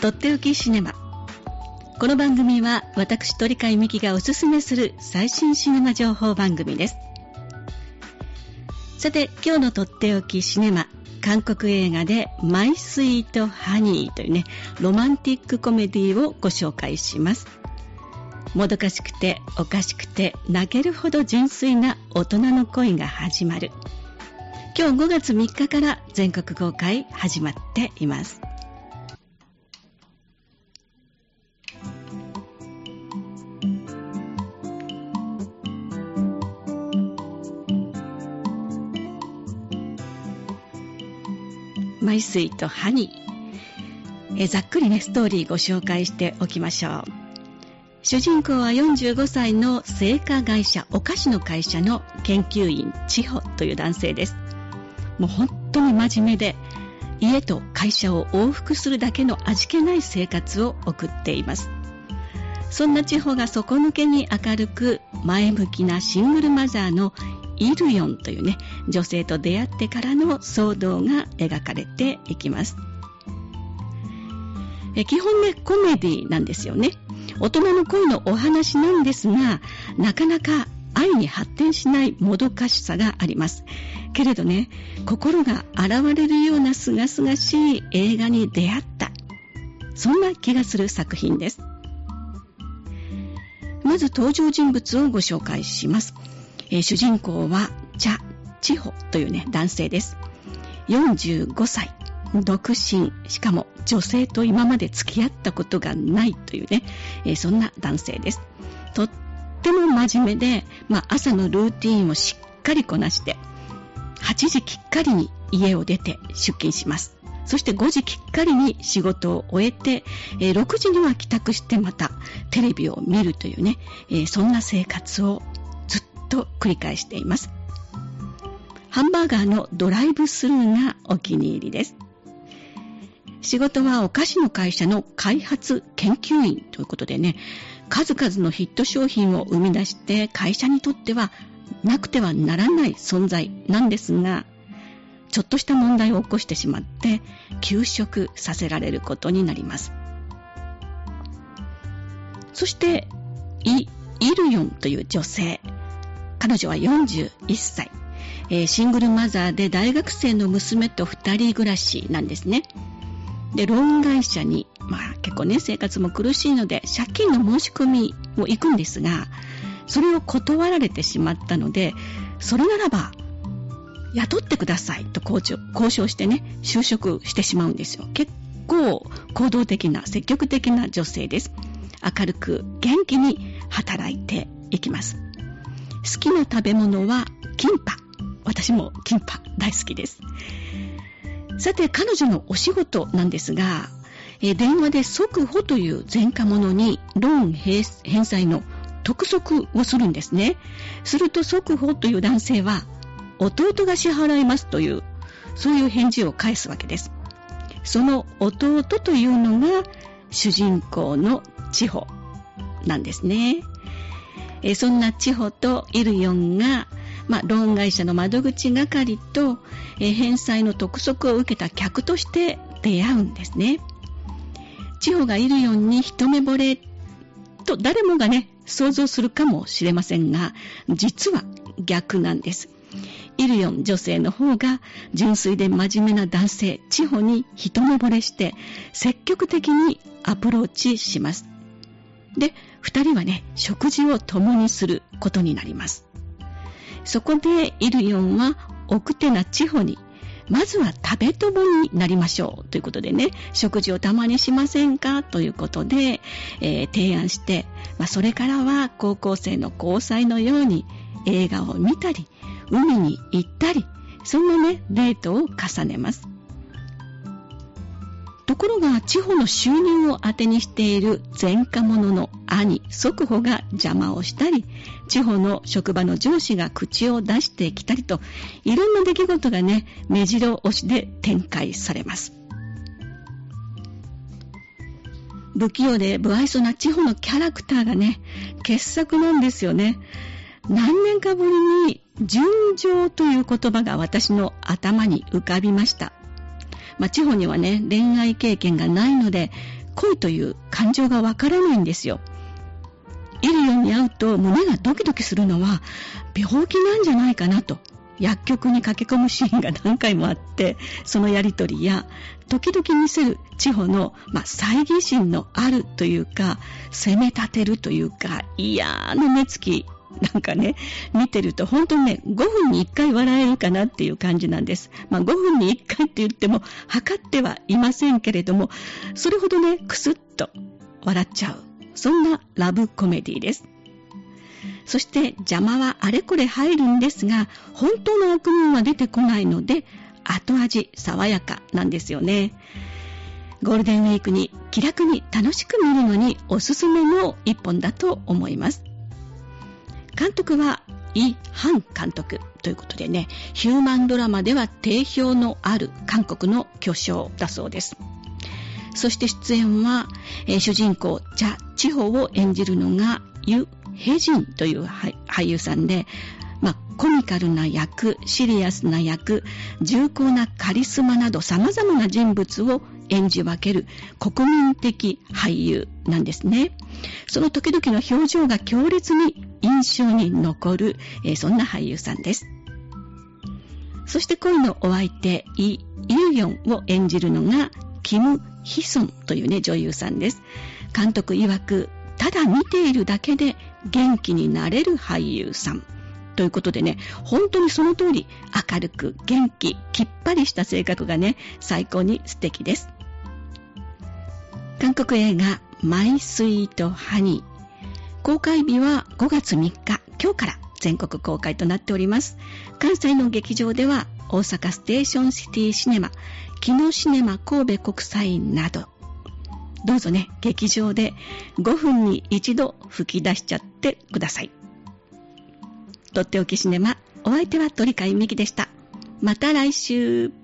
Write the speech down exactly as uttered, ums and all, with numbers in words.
とっておきシネマ。この番組は私鳥飼美希がおすすめする最新シネマ情報番組です。さて、今日のとっておきシネマ、韓国映画でマイスイートハニーというね、ロマンティックコメディをご紹介します。もどかしくておかしくて泣けるほど純粋な大人の恋が始まる。今日ごがつみっかから全国公開始まっています。マイスイートハニー。えざっくりね、ストーリーご紹介しておきましょう。主人公はよんじゅうごさいの製菓会社、お菓子の会社の研究員、千穂という男性です。もう本当に真面目で、家と会社を往復するだけの味気ない生活を送っています。そんな千穂が底抜けに明るく前向きなシングルマザーのイルヨンというね、女性と出会ってからの騒動が描かれていきます。え基本ね、コメディなんですよね。大人の恋のお話なんですが、なかなか愛に発展しないもどかしさがあります。けれどね、心が洗われるようなすがすがしい映画に出会った、そんな気がする作品です。まず登場人物をご紹介します。えー、主人公はチャ・チホというね、男性です。よんじゅうごさい、独身、しかも女性と今まで付き合ったことがないというね、えー、そんな男性です。とっても真面目で、まあ、朝のルーティーンをしっかりこなしてはちじきっかりに家を出て出勤します。そしてごじきっかりに仕事を終えて、えー、ろくじには帰宅してまたテレビを見るというね、えー、そんな生活をずっと繰り返しています。ハンバーガーのドライブスルーがお気に入りです。仕事はお菓子の会社の開発研究員ということでね、数々のヒット商品を生み出して会社にとってはなくてはならない存在なんですが、ちょっとした問題を起こしてしまって休職させられることになります。そしてイ・イルヨンという女性、彼女はよんじゅういっさい、えー、シングルマザーで大学生の娘と二人暮らしなんですね。で、ローン会社に、まあ結構ね、生活も苦しいので借金の申し込みを行くんですが、それを断られてしまったので、それならば雇ってくださいと交渉、交渉してね、就職してしまうんですよ。結構行動的な積極的な女性です。明るく元気に働いていきます。好きな食べ物はキンパ。私もキンパ大好きです。さて、彼女のお仕事なんですが、え電話で即保という前科者にローン返済の督促をするんですね。すると即保という男性は、弟が支払いますという、そういう返事を返すわけです。その弟というのが主人公の千穂なんですね。えそんな千穂とイルヨンが、まあ、ローン会社の窓口係と、え返済の督促を受けた客として出会うんですね。千穂がイルヨンに一目惚れと誰もがね、想像するかもしれませんが、実は逆なんです。イルヨン女性の方が純粋で真面目な男性千穂に一目惚れして積極的にアプローチします。で、二人はね、食事を共にすることになります。そこでイルヨンは奥手な千穂に、まずは食べ友になりましょうということでね、食事をたまにしませんかということで、えー、提案して、まあ、それからは高校生の交際のように映画を見たり海に行ったり、そんなね、デートを重ねます。ところが千穂の収入を当てにしている前科者の兄即保が邪魔をしたり、千穂の職場の上司が口を出してきたりと、いろんな出来事がね、目白押しで展開されます。不器用で不愛想な千穂のキャラクターがね、傑作なんですよね。何年かぶりに純情という言葉が私の頭に浮かびました。まあ、千穂にはね、恋愛経験がないので、 恋という感情がわからないんですよ。イルヨンに会うと胸がドキドキするのは病気なんじゃないかなと薬局に駆け込むシーンが何回もあって、そのやりとりや時々見せる千穂の、まあ、猜疑心のあるというか、責め立てるというか、嫌な目つきなんかね、見てると本当にね、ごふんにいっかい笑えるかなっていう感じなんです。まあ、ごふんにいっかいって言っても測ってはいませんけれども、それほどね、クスッと笑っちゃう、そんなラブコメディです。そして邪魔はあれこれ入るんですが、本当の悪人は出てこないので、後味爽やかなんですよね。ゴールデンウィークに気楽に楽しく見るのにおすすめの一本だと思います。監督はイ・ハン監督ということでね、ヒューマンドラマでは定評のある韓国の巨匠だそうです。そして出演は、えー、主人公ジャ・チホを演じるのがユ・ヘジンという俳優さんで、まあ、コミカルな役、シリアスな役、重厚なカリスマなど様々な人物を演じ分ける国民的俳優なんですね。その時々の表情が強烈に印象に残る、えー、そんな俳優さんです。そして恋のお相手イ・イルヨンを演じるのがキム・ヒソンというね、女優さんです。監督曰く、ただ見ているだけで元気になれる俳優さんということでね、本当にその通り明るく元気きっぱりした性格がね、最高に素敵です。韓国映画マイスイートハニー、公開日はごがつみっか、今日から全国公開となっております。関西の劇場では大阪ステーションシティシネマ、木野シネマ神戸国際など、どうぞね、劇場でごふんに一度吹き出しちゃってください。とっておきシネマ、お相手は鳥飼美希でした。また来週。